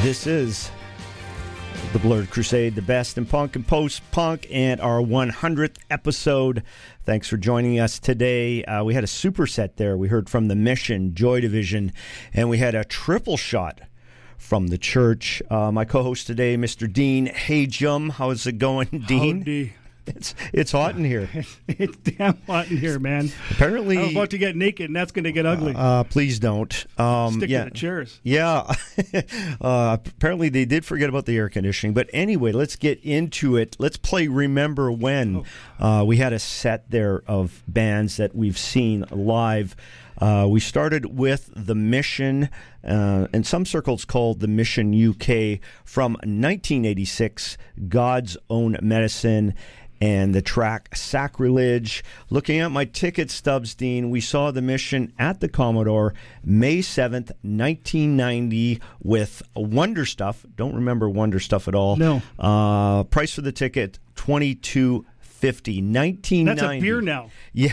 This is the Blurred Crusade, the best in punk and post-punk, and our 100th episode. Thanks for joining us today. We had a superset there. We heard from The Mission, Joy Division, and we had a triple shot from the church. My co-host today, Mr. Dean Hajum. How's it going, Dean? Howdy. It's hot in here. It's damn hot in here, man. Apparently, I'm about to get naked, and that's going to get ugly. Please don't. Stick to the chairs. Yeah. Apparently, they did forget about the air conditioning. But anyway, let's get into it. Let's play Remember When. We had a set there of bands that we've seen live. We started with The Mission, in some circles called The Mission UK, from 1986, God's Own Medicine, and the track Sacrilege. Looking at my ticket stubs, Dean, we saw The Mission at the Commodore May 7th, 1990 with Wonder Stuff. Don't remember Wonder Stuff at all. No. Price for the ticket, $22.50. 1990. That's a beer now. Yeah.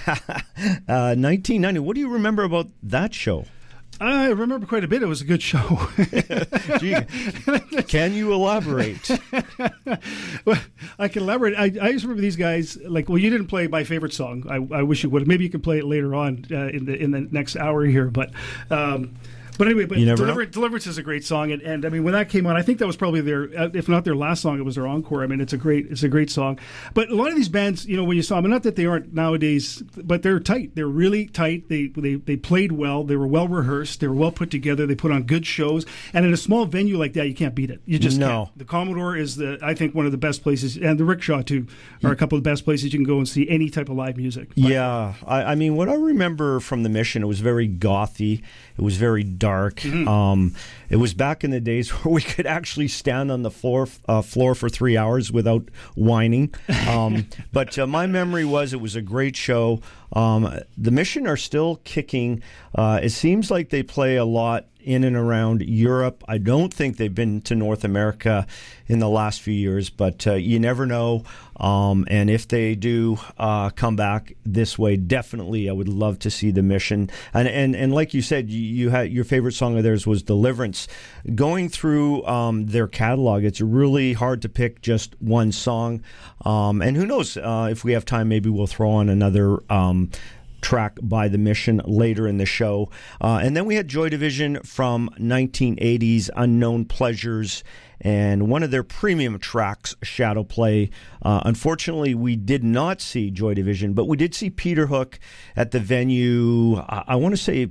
1990. What do you remember about that show? I remember quite a bit. It was a good show. Gee, can you elaborate? Well, I can elaborate. I just remember these guys. Like, well, you didn't play my favorite song. I wish you would. Maybe you can play it later on in the next hour here. But anyway, Deliverance is a great song, and I mean, when that came on, I think that was probably their, if not their last song, it was their encore. I mean, it's a great song. But a lot of these bands, you know, when you saw them, not that they aren't nowadays, but they're tight. They're really tight. They played well. They were well rehearsed. They were well put together. They put on good shows. And in a small venue like that, you can't beat it. You just can't. The Commodore is I think one of the best places, and the Rickshaw too, are a couple of the best places you can go and see any type of live music. Yeah, I mean, what I remember from The Mission, it was very gothy. It was very dark. Mm-hmm. It was back in the days where we could actually stand on the floor for 3 hours without whining. But my memory was it was a great show. The Mission are still kicking. It seems like they play a lot in and around Europe. I don't think they've been to North America in the last few years, but you never know. And if they do come back this way, definitely I would love to see The Mission. And like you said, you had your favorite song of theirs was Deliverance. Going through their catalog, it's really hard to pick just one song. And who knows, if we have time, maybe we'll throw on another track by The Mission later in the show. And then we had Joy Division from 1980s, Unknown Pleasures, and one of their premium tracks, Shadow Play. Unfortunately, we did not see Joy Division, but we did see Peter Hook at the venue, I want to say,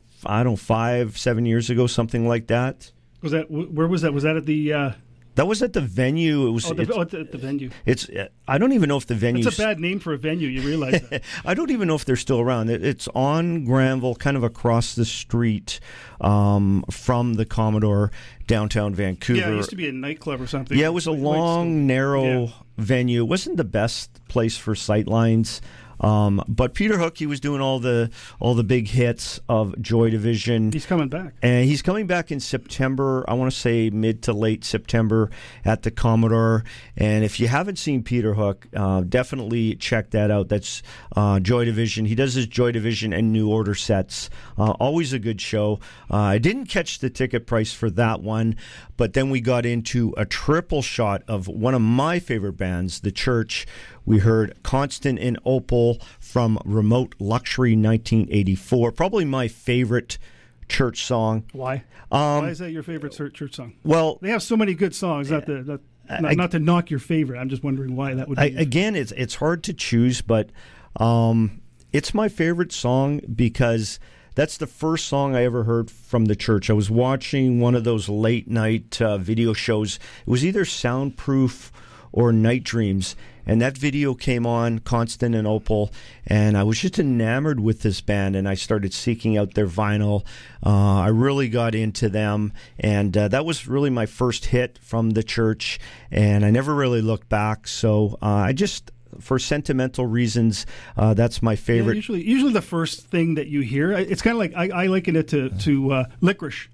5-7 years ago, something like that. Was that, where was that? Was that at the... That was at the venue. It was at the venue. It's. I don't even know if the venue. It's a bad name for a venue. You realize that? I don't even know if they're still around. It's on Granville, kind of across the street from the Commodore, downtown Vancouver. Yeah, it used to be a nightclub or something. Yeah, it was a long, narrow venue. It wasn't the best place for sightlines. But Peter Hook, he was doing all the big hits of Joy Division. He's coming back. And he's coming back in September, I want to say mid to late September at the Commodore. And if you haven't seen Peter Hook, definitely check that out. That's Joy Division. He does his Joy Division and New Order sets. Always a good show. I didn't catch the ticket price for that one, but then we got into a triple shot of one of my favorite bands, The Church. We heard Constant in Opal from Remote Luxury 1984. Probably my favorite Church song. Why? Why is that your favorite Church song? Well, they have so many good songs. Not to knock your favorite. I'm just wondering why that would be. Again, it's hard to choose, but it's my favorite song because that's the first song I ever heard from The Church. I was watching one of those late night video shows. It was either Soundproof or Night Dreams. And that video came on, Constant and Opal, and I was just enamored with this band, and I started seeking out their vinyl. I really got into them, and that was really my first hit from The Church, and I never really looked back. So I just, for sentimental reasons, that's my favorite. Yeah, usually the first thing that you hear, it's kind of like, I liken it to Licorice.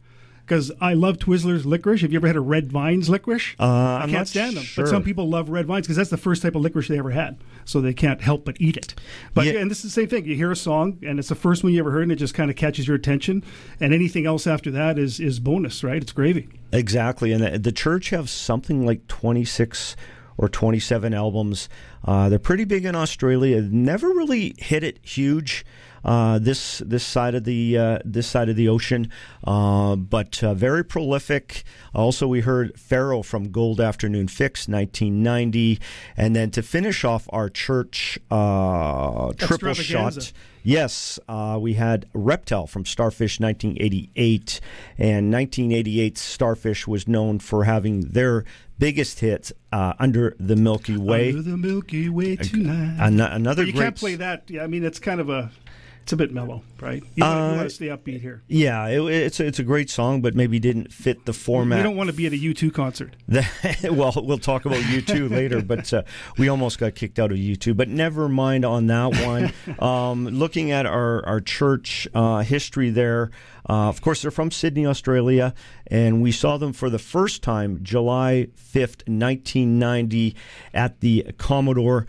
because I love Twizzlers licorice. Have you ever had a Red Vines licorice? I I'm can't not stand them. sure. But some people love Red Vines because that's the first type of licorice they ever had. So they can't help but eat it. But Yeah. and this is the same thing. You hear a song and it's the first one you ever heard and it just kind of catches your attention. And anything else after that is bonus, right? It's gravy. Exactly, and the Church have something like 26 or 27 albums. They're pretty big in Australia. Never really hit it huge. This side of the ocean, but very prolific. Also, we heard Pharaoh from Gold Afternoon Fix, 1990, and then to finish off our Church triple Extravaganza. shot. Yes, we had Reptile from Starfish, 1988, and 1988 Starfish was known for having their biggest hit, Under the Milky Way. Under the Milky Way tonight. Another You great. can't play that. Yeah, I mean, it's kind of it's a bit mellow, right? You want to stay upbeat here. Yeah, it's a great song, but maybe didn't fit the format. We don't want to be at a U2 concert. Well, we'll talk about U2 later, but we almost got kicked out of U2. But never mind on that one. Looking at our Church history there, of course, they're from Sydney, Australia, and we saw them for the first time July 5th, 1990 at the Commodore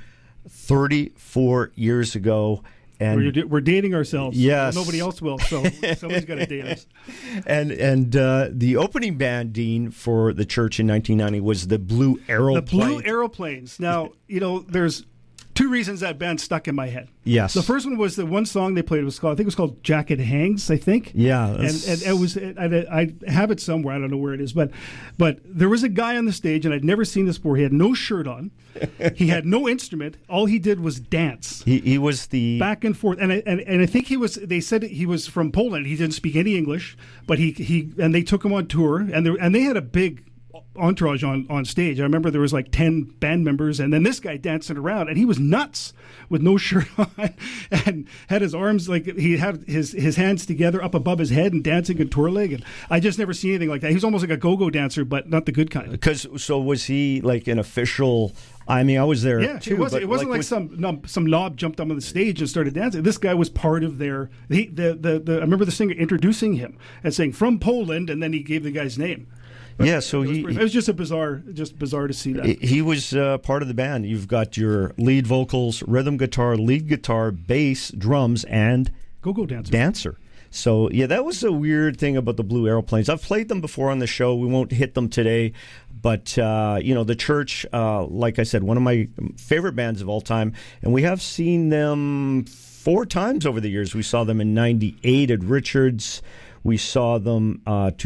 34 years ago. And We're dating ourselves. Yes. Nobody else will, so somebody's got to date us. And the opening band, Dean, for the Church in 1990 was the Blue Aeroplane. The Blue Aeroplanes. Now, there's two reasons that band stuck in my head. Yes. The first one was the one song they played was called, I think it was called Jacket Hangs, I think. Yeah. And it was, I have it somewhere, I don't know where it is, but there was a guy on the stage, and I'd never seen this before. He had no shirt on. He had no instrument. All he did was dance. He was the back and forth, and I think they said he was from Poland. He didn't speak any English, but and they took him on tour, and they had a big entourage on stage. I remember there was like 10 band members, and then this guy dancing around, and he was nuts with no shirt on, and had his arms like he had his hands together up above his head and dancing and twirling. And I just never seen anything like that. He was almost like a go-go dancer, but not the good kind. So was he like an official? I mean, I was there. Yeah, too, it wasn't like some knob jumped up on the stage and started dancing. This guy was part of their. I remember the singer introducing him and saying from Poland, and then he gave the guy's name. But yeah, so it was just bizarre to see that. He was part of the band. You've got your lead vocals, rhythm guitar, lead guitar, bass, drums, and go-go dancer. So, yeah, that was a weird thing about the Blue Aeroplanes. I've played them before on the show. We won't hit them today. But, the Church, like I said, one of my favorite bands of all time. And we have seen them 4 times over the years. We saw them in 98 at Richards. We saw them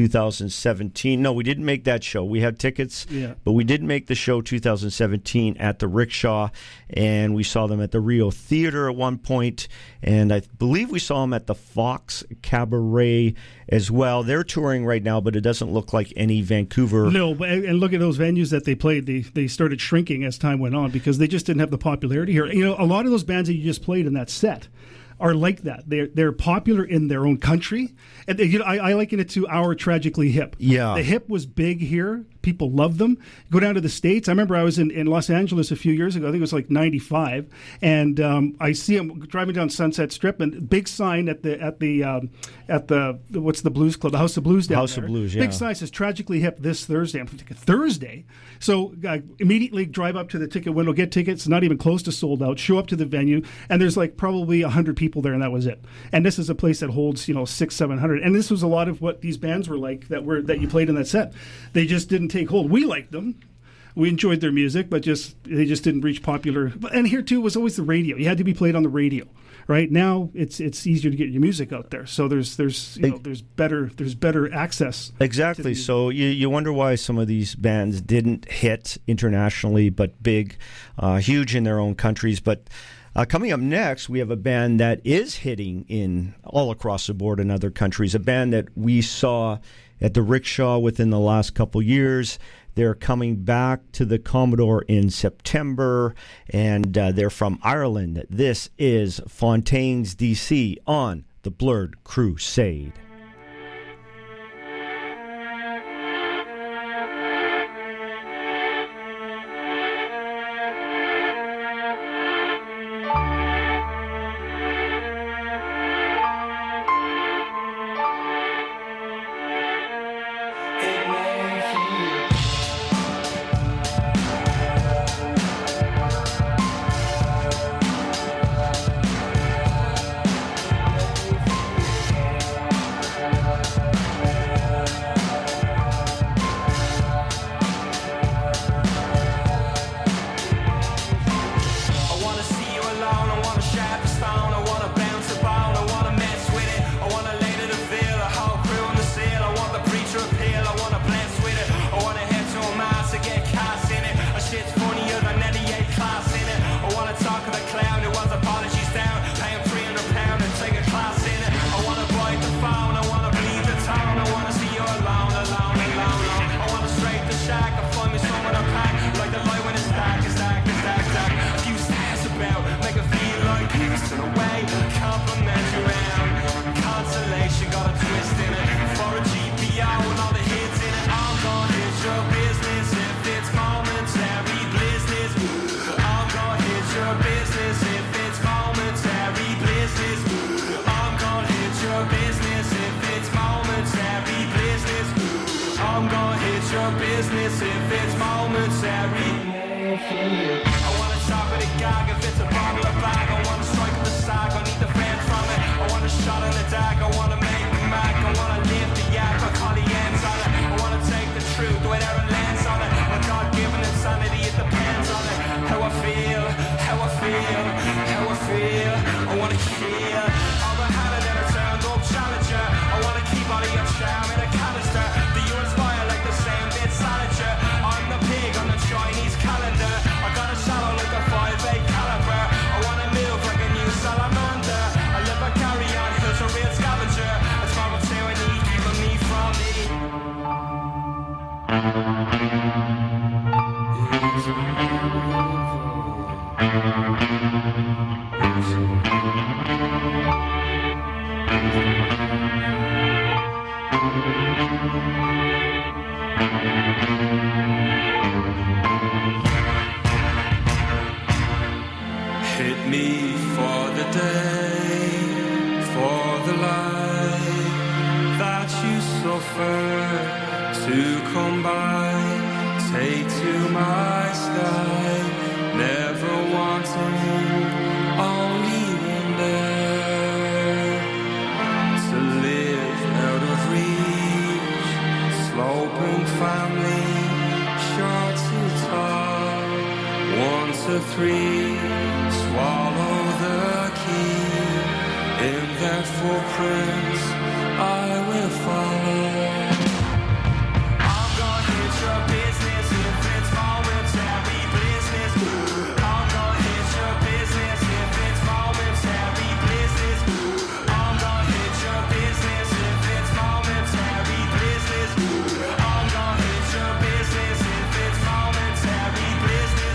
2017. No, we didn't make that show. We had tickets, but we did make the show 2017 at the Rickshaw, and we saw them at the Rio Theater at one point, and I believe we saw them at the Fox Cabaret as well. They're touring right now, but it doesn't look like any Vancouver. No, and look at those venues that they played. They started shrinking as time went on because they just didn't have the popularity here. A lot of those bands that you just played in that set are like that. They're popular in their own country. And I liken it to our Tragically Hip. Yeah. The Hip was big here. People loved them. Go down to the States. I remember I was in Los Angeles a few years ago. I think it was like 95. And I see them driving down Sunset Strip, and big sign at the what's the blues club? The House of Blues down House there. of Blues, yeah. Big sign says Tragically Hip this Thursday. I'm thinking, Thursday? So I immediately drive up to the ticket window, get tickets, not even close to sold out, show up to the venue, and there's like probably 100 people there, and that was it. And this is a place that holds 600-700, and this was a lot of what these bands were like that you played in that set. They just didn't take hold. We liked them. We enjoyed their music, but they just didn't reach popular. And here too was always the radio. You had to be played on the radio. Right now, it's easier to get your music out there. So there's better access. Exactly. So you wonder why some of these bands didn't hit internationally, but huge in their own countries. But coming up next, we have a band that is hitting in all across the board in other countries. A band that we saw at the Rickshaw within the last couple years. They're coming back to the Commodore in September, and they're from Ireland. This is Fontaines DC on the Blurred Crusade. business if it's momentary. I wanna chop at a gag if it's a bottle of bag. I wanna strike at the sack, I need the fans from it. I want a shot in the dag, I wanna make the mac. I wanna live the yak, I call the ends on it. I wanna take the truth, whatever lands on it. My God-given insanity, it depends on it. How I feel, how I feel, how I feel. I wanna kill all the Hannah that are turned up challenger. I wanna keep all of your charm in a canister. Do you inspire like the same bit salager? I'm the pig on the Chinese calendar. I got a shadow like a 5'8" caliber. I wanna move like a new salamander. I live a carry on, who's a real scavenger. It's moral tyranny keeping me from me. Hit me for the day, for the life that you suffer to come by. Take to my sky, never wanting, only wonder to live out of reach. Sloping family, short to tall, 1 to 3. Swallow the key, in their footprints I will follow. I'm gonna hit your business if it's momentary business. I'm gonna hit your business if it's momentary business. I'm gonna hit your business if it's momentary business. I'm gonna hit your business if it's momentary business.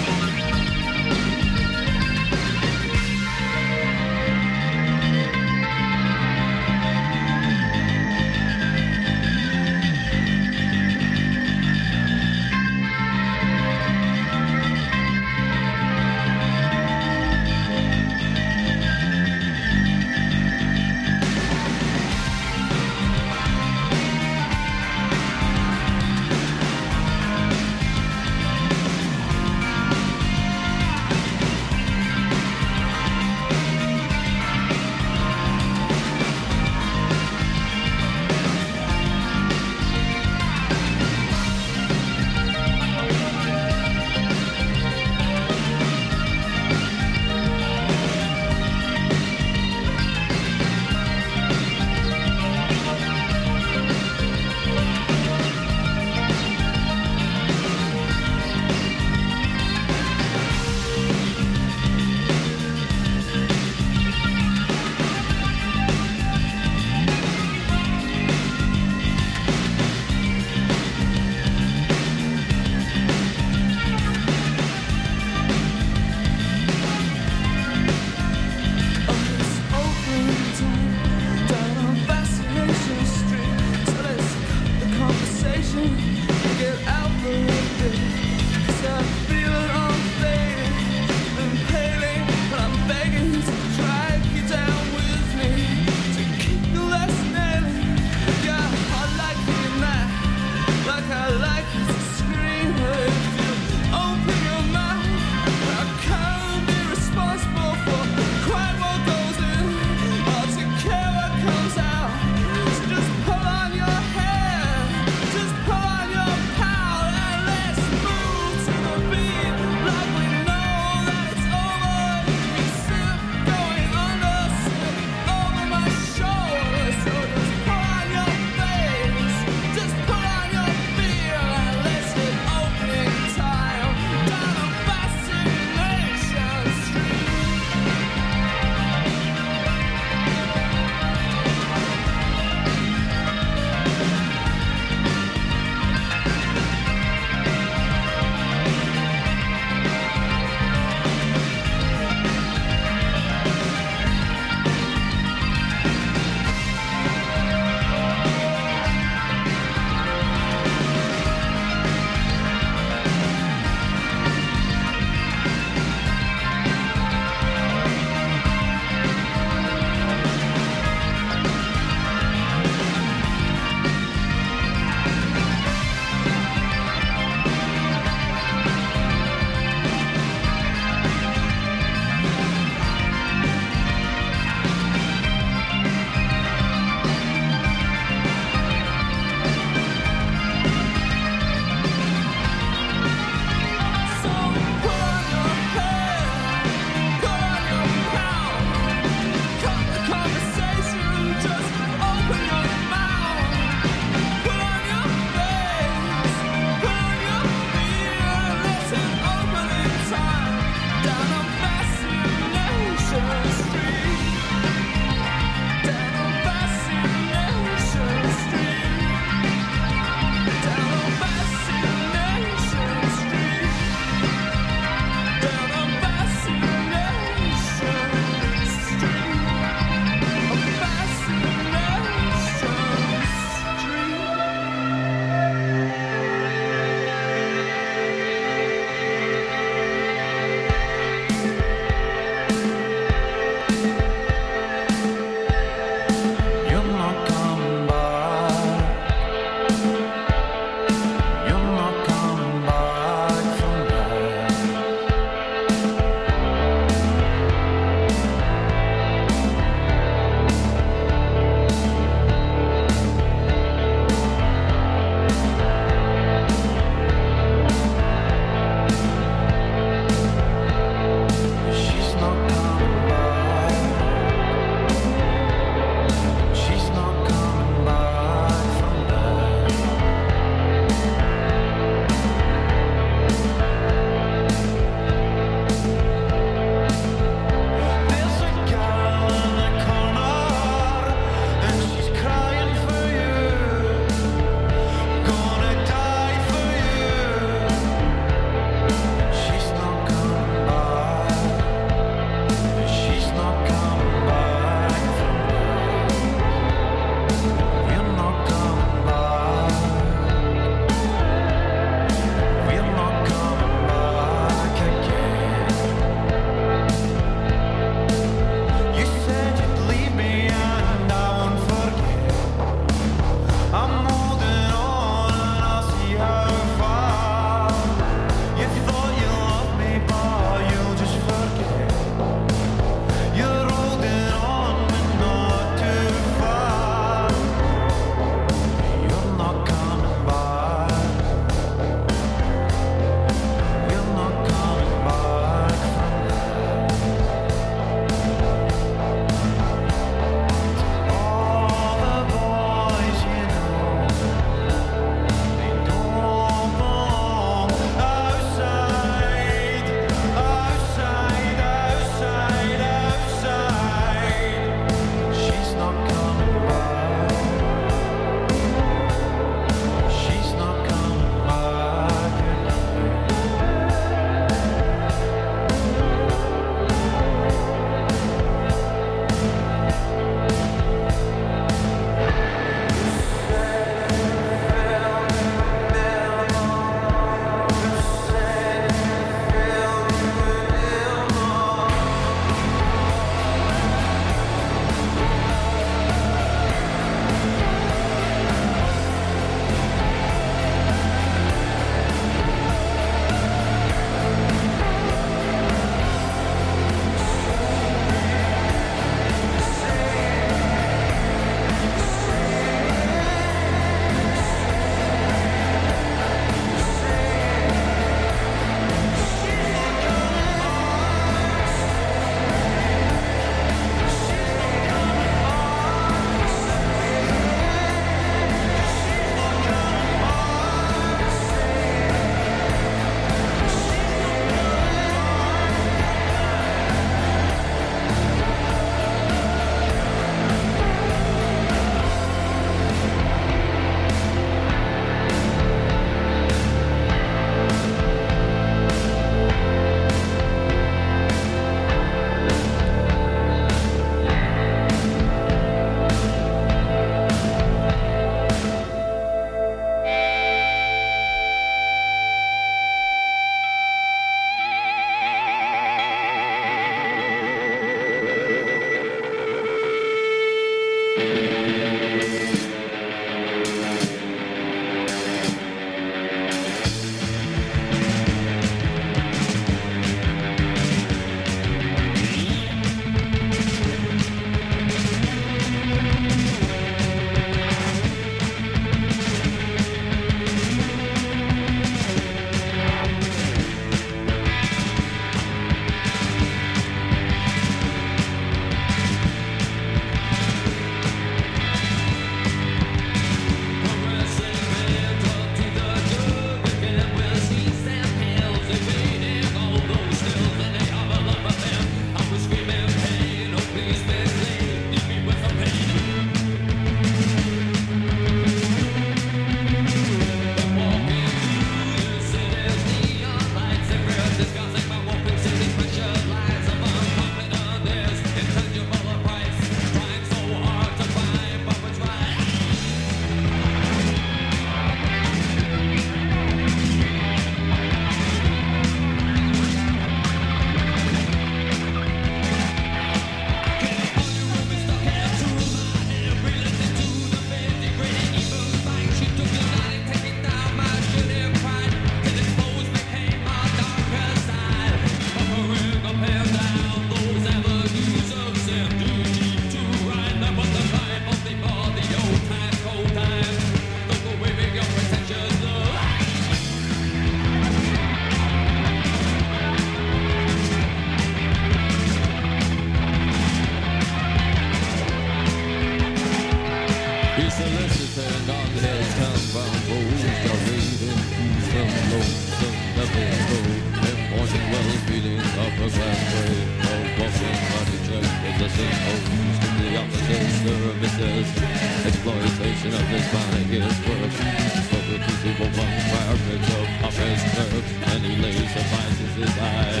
services. Exploitation of his mind is work. Spoken to people from fire bricks of his nerve, and he lays suffices his eye.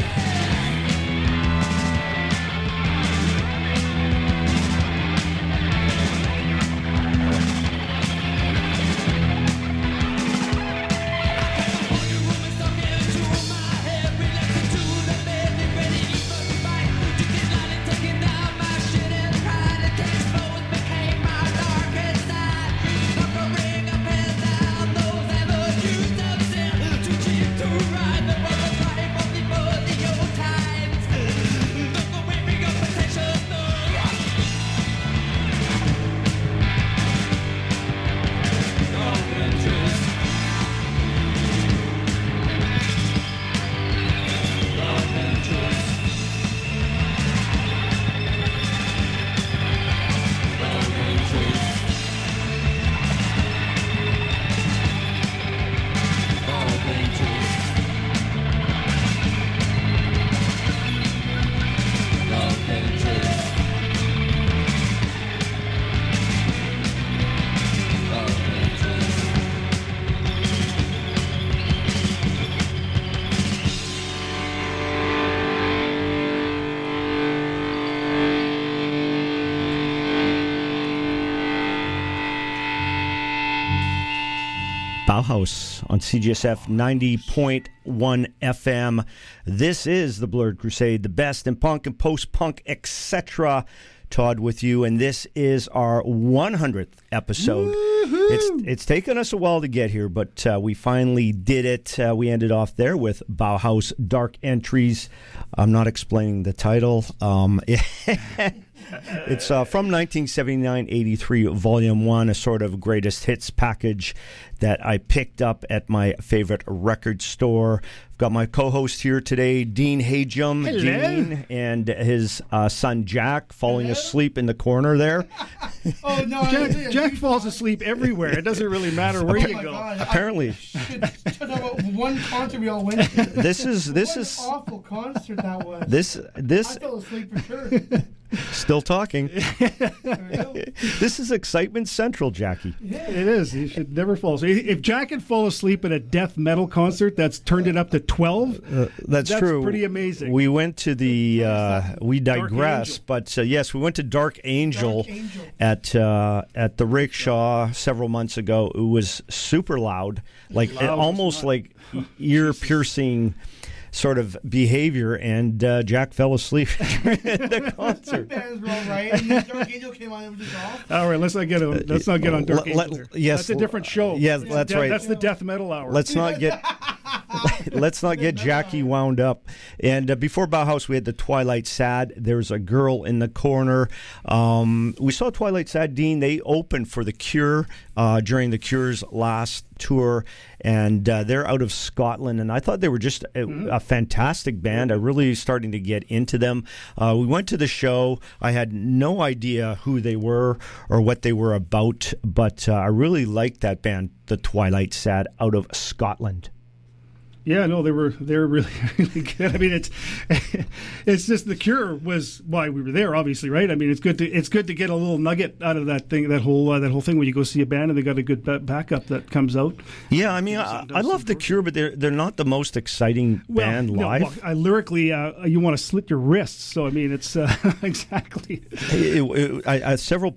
Bauhaus on CGSF 90.1 FM. This is the Blurred Crusade, the best in punk and post-punk, etc. Todd with you, and this is our 100th episode. It's taken us a while to get here, but we finally did it. We ended off there with Bauhaus Dark Entries. I'm not explaining the title. It's from 1979-83, Volume 1, a sort of greatest hits package that I picked up at my favorite record store. I've got my co-host here today, Dean Hajum. Hello. Dean and his son Jack falling asleep in the corner there. Oh no! Jack falls asleep everywhere. It doesn't really matter where you go. God, Apparently. I should talk about one concert we all went to. This is What an awful concert that was. this I fell asleep for sure. still talking. For real. This is Excitement Central, Jackie. Yeah. It is. You should never fall asleep. If Jack had fallen asleep at a death metal concert that's turned it up to 12, That's true. pretty amazing. We went to the we digress, Angel. but yes, we went to Dark Angel, Dark Angel. at the Rickshaw several months ago. It was super loud, like Loud almost as like ear piercing sort of behavior, and Jack fell asleep during the concert. Bands were all right, and then Dark Angel came on and was just off. All right, let's not get on Dark Angel. there. Yes, That's a different show. Yes, that's right. That's the death metal hour. Let's not get Jackie wound up. And before Bauhaus, we had the Twilight Sad. There's a girl in the corner. We saw Twilight Sad, Dean. They opened for The Cure during The Cure's last tour, and they're out of Scotland. And I thought they were just a fantastic band. I'm really starting to get into them. We went to the show. I had no idea who they were or what they were about, but I really liked that band, the Twilight Sad, out of Scotland. Yeah, no, they're really really good. I mean, it's just The Cure was why we were there, obviously, right? I mean, it's good to get a little nugget out of that thing, that whole thing when you go see a band and they got a good backup that comes out. Yeah, I mean, I love The Cure, but they're not the most exciting band live. Lyrically, you want to slit your wrists. So I mean, it's exactly. Several